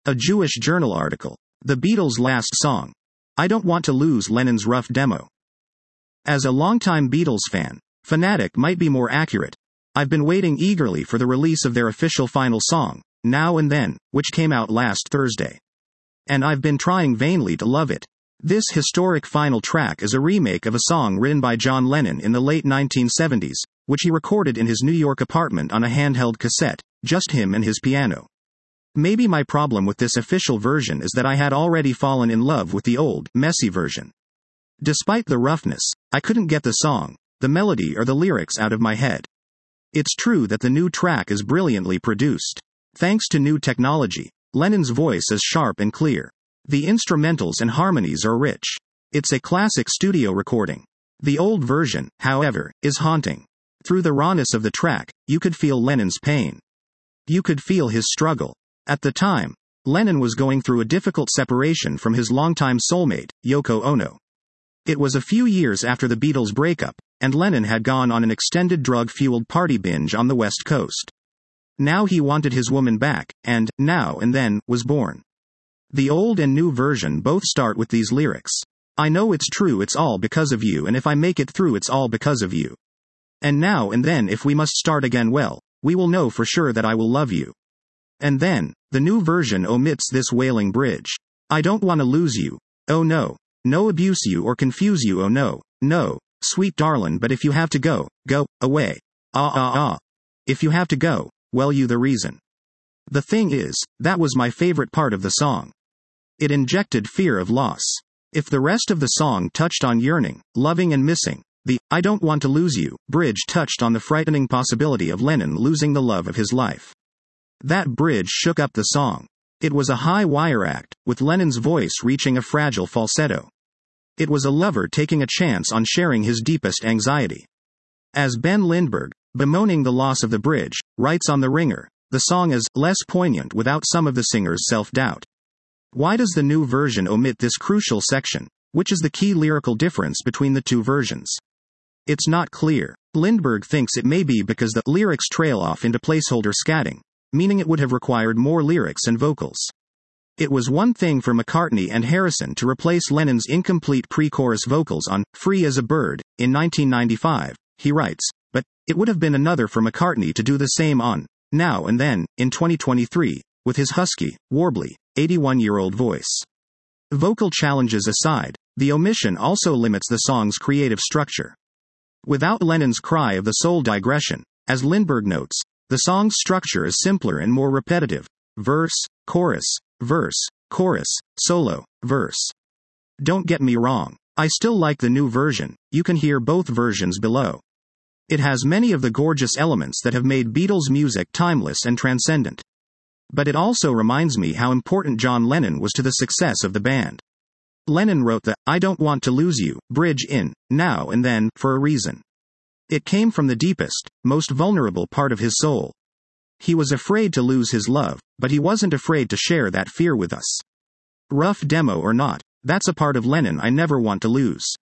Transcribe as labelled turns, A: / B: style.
A: A Jewish Journal article. The Beatles' last song. I don't want to lose Lennon's rough demo. As a longtime Beatles fan, fanatic might be more accurate, I've been waiting eagerly for the release of their official final song, Now and Then, which came out last Thursday. And I've been trying vainly to love it. This historic final track is a remake of a song written by John Lennon in the late 1970s, which he recorded in his New York apartment on a handheld cassette, just him and his piano. Maybe my problem with this official version is that I had already fallen in love with the old, messy version. Despite the roughness, I couldn't get the song, the melody or the lyrics out of my head. It's true that the new track is brilliantly produced. Thanks to new technology, Lennon's voice is sharp and clear. The instrumentals and harmonies are rich. It's a classic studio recording. The old version, however, is haunting. Through the rawness of the track, you could feel Lennon's pain. You could feel his struggle. At the time, Lennon was going through a difficult separation from his longtime soulmate, Yoko Ono. It was a few years after the Beatles' breakup, and Lennon had gone on an extended drug-fueled party binge on the West Coast. Now he wanted his woman back, and Now and Then was born. The old and new version both start with these lyrics. I know it's true, it's all because of you, and if I make it through, it's all because of you. And now and then, if we must start again, well, we will know for sure that I will love you. And then, the new version omits this wailing bridge. I don't want to lose you. Oh no. No abuse you or confuse you, oh no. No, sweet darling, but if you have to go, go, away. If you have to go, well, you the reason. The thing is, that was my favorite part of the song. It injected fear of loss. If the rest of the song touched on yearning, loving and missing, the I don't want to lose you bridge touched on the frightening possibility of Lennon losing the love of his life. That bridge shook up the song. It was a high-wire act, with Lennon's voice reaching a fragile falsetto. It was a lover taking a chance on sharing his deepest anxiety. As Ben Lindbergh, bemoaning the loss of the bridge, writes on The Ringer, the song is less poignant without some of the singer's self-doubt. Why does the new version omit this crucial section, which is the key lyrical difference between the two versions? It's not clear. Lindbergh thinks it may be because the lyrics trail off into placeholder scatting, meaning it would have required more lyrics and vocals. It was one thing for McCartney and Harrison to replace Lennon's incomplete pre-chorus vocals on Free as a Bird in 1995, he writes, but it would have been another for McCartney to do the same on Now and Then in 2023, with his husky, warbly, 81-year-old voice. Vocal challenges aside, the omission also limits the song's creative structure. Without Lennon's cry of the soul digression, as Lindbergh notes, the song's structure is simpler and more repetitive. Verse, chorus, solo, verse. Don't get me wrong. I still like the new version. You can hear both versions below. It has many of the gorgeous elements that have made Beatles music timeless and transcendent. But it also reminds me how important John Lennon was to the success of the band. Lennon wrote the I Don't Want to Lose You bridge in Now and Then for a reason. It came from the deepest, most vulnerable part of his soul. He was afraid to lose his love, but he wasn't afraid to share that fear with us. Rough demo or not, that's a part of Lennon I never want to lose.